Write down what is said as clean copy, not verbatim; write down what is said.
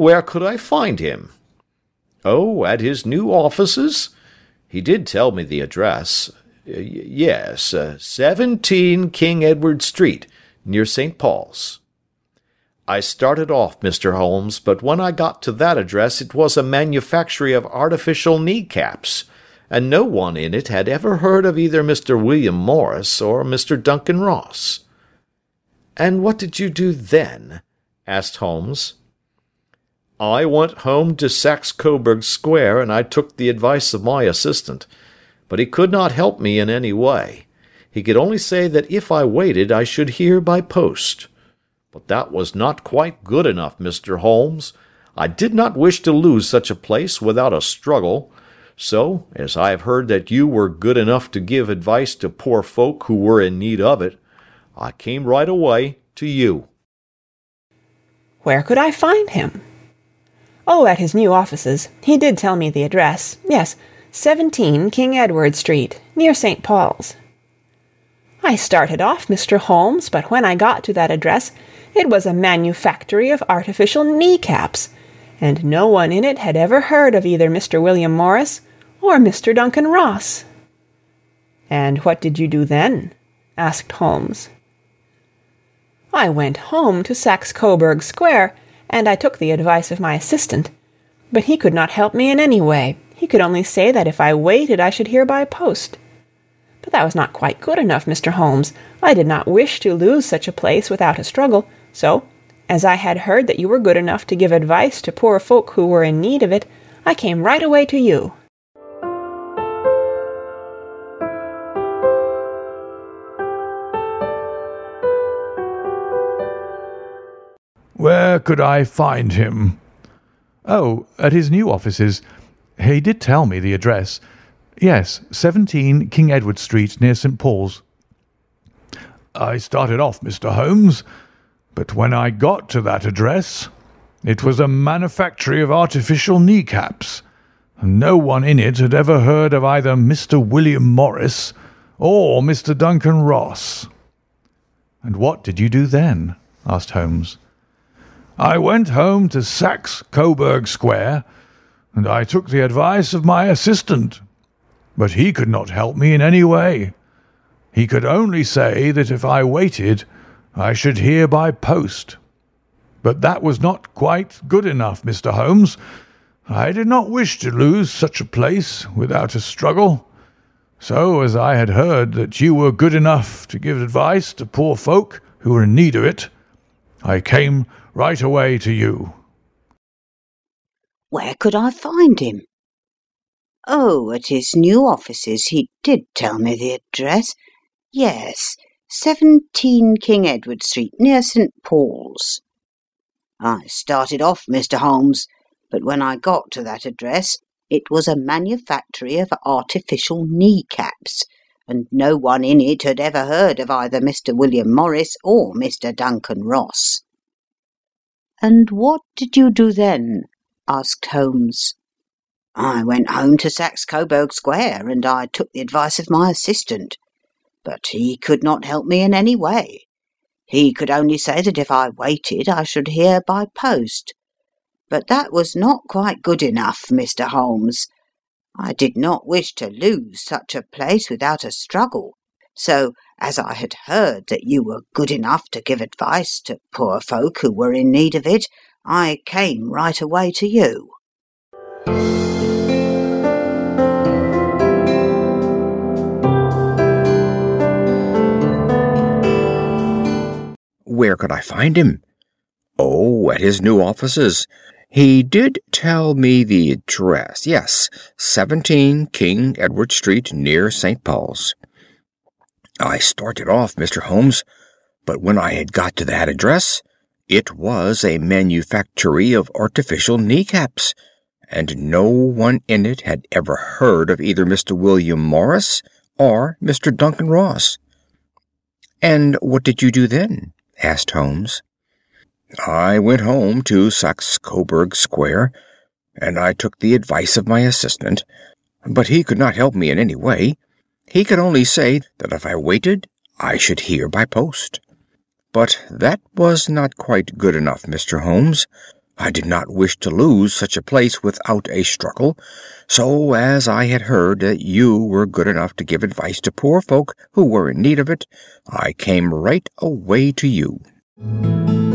where could I find him?" "Oh, at his new offices? He did tell me the address. Yes, 17 King Edward Street, near St. Paul's." "I started off, Mr. Holmes, but when I got to that address it was a manufactory of artificial knee-caps, and no one in it had ever heard of either Mr. William Morris or Mr. Duncan Ross." "And what did you do then?" asked Holmes. "I went home to Saxe-Coburg Square, and I took the advice of my assistant, but he could not help me in any way. He could only say that if I waited I should hear by post. But that was not quite good enough, Mr. Holmes. I did not wish to lose such a place without a struggle, so, as I have heard that you were good enough to give advice to poor folk who were in need of it, I came right away to you." "Where could I find him?" "Oh, at his new offices. He did tell me the address. Yes, 17 King Edward Street, near St. Paul's." "I started off, Mr. Holmes, but when I got to that address it was a manufactory of artificial knee-caps, and no one in it had ever heard of either Mr. William Morris or Mr. Duncan Ross." "And what did you do then?" asked Holmes. "I went home to Saxe-Coburg Square, and I took the advice of my assistant. But he could not help me in any way. He could only say that if I waited I should hear by post. But that was not quite good enough, Mr. Holmes. I did not wish to lose such a place without a struggle, so, as I had heard that you were good enough to give advice to poor folk who were in need of it, I came right away to you." "Where could I find him?" "Oh, at his new offices. He did tell me the address. Yes, 17 King Edward Street, near St. Paul's." "I started off, Mr. Holmes, but when I got to that address it was a manufactory of artificial knee-caps, and no one in it had ever heard of either Mr. William Morris or Mr. Duncan Ross." "And what did you do then?" asked Holmes. "I went home to Saxe-Coburg Square, and I took the advice of my assistant, but he could not help me in any way. He could only say that if I waited I should hear by post. But that was not quite good enough, Mr. Holmes. I did not wish to lose such a place without a struggle. So, as I had heard that you were good enough to give advice to poor folk who were in need of it, I came right away to you." "Where could I find him?" "Oh, at his new offices. He did tell me the address. Yes, 17 King Edward Street, near St. Paul's." "I started off, Mr. Holmes, but when I got to that address it was a manufactory of artificial knee-caps, and no one in it had ever heard of either Mr. William Morris or Mr. Duncan Ross." "And what did you do then?" asked Holmes. "I went home to Saxe-Coburg Square, and I took the advice of my assistant, but he could not help me in any way. He could only say that if I waited I should hear by post. But that was not quite good enough, Mr. Holmes. I did not wish to lose such a place without a struggle, so, as I had heard that you were good enough to give advice to poor folk who were in need of it, I came right away to you." "Where could I find him?" "Oh, at his new offices. He did tell me the address. Yes, 17 King Edward Street, near St. Paul's." "I started off, Mr. Holmes, but when I had got to that address it was a manufactory of artificial knee-caps, and no one in it had ever heard of either Mr. William Morris or Mr. Duncan Ross." "And what did you do then?" asked Holmes. "I went home to Saxe-Coburg Square, and I took the advice of my assistant, but he could not help me in any way. He could only say that if I waited I should hear by post. But that was not quite good enough, Mr. Holmes. I did not wish to lose such a place without a struggle, so as I had heard that you were good enough to give advice to poor folk who were in need of it, I came right away to you."